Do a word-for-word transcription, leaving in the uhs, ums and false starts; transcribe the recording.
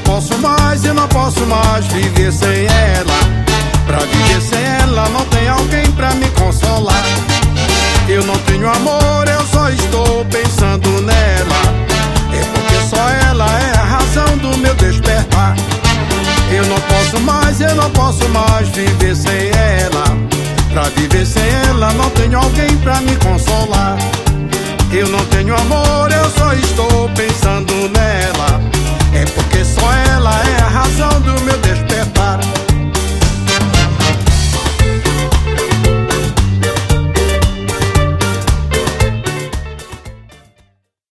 posso mais, eu não posso mais viver sem ela. Pra viver sem ela não tem alguém pra me consolar. Eu não tenho amor, eu só estou pensando nela. É porque só ela é a razão do meu despertar. Eu não posso mais, eu não posso mais viver sem ela. Pra viver sem ela não tenho alguém pra me consolar. Eu não tenho amor,